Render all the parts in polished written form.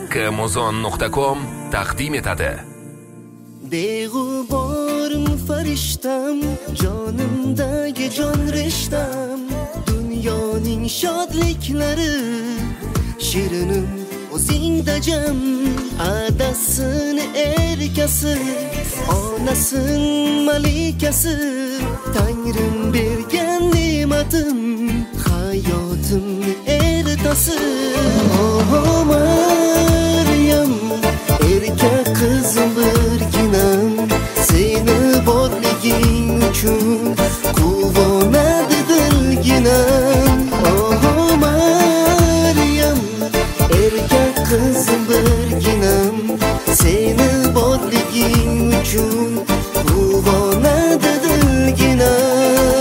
haqqimuzon.com taqdim etadi. Beg'uborim farishtam, jonimdagi jon rishtam, dunyoning shodliklari shirinim o'zingda jam. Adasin erkasi, onasin malikasi, Tangrim bergan ne'matim, hayotimni ertasi. Oh Maryam, erkak qizim birginam, seni borliging uchun quvonadi dilginam. Oh Maryam, erkak qizim birginam, seni borliging uchun quvonadi dilginam.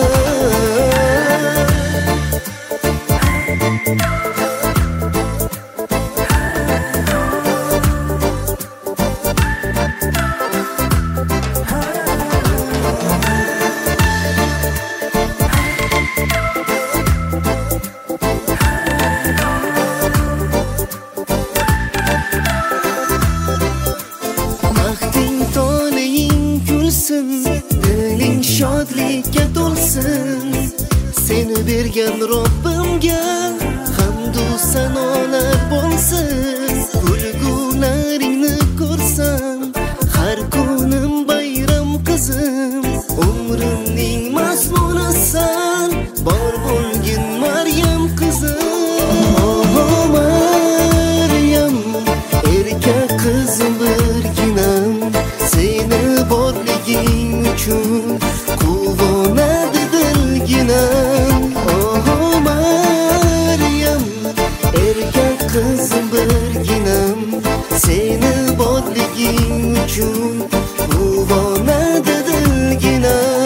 Diling shodlikka to'lsin, seni bergan Robbimga hamdu sanolar bo'lsin. Kulgunaringni ko'rsam, har kunim bayram qizim, umrimning mazmunisan, bor bo'lgin Maryam qizim. Oh Maryam, erkak qizim birginam, seni borliging uchun quvonadi dilginam. Oh Maryam, erkak qizim birginam, seni borliging uchun quvonadi dilginam.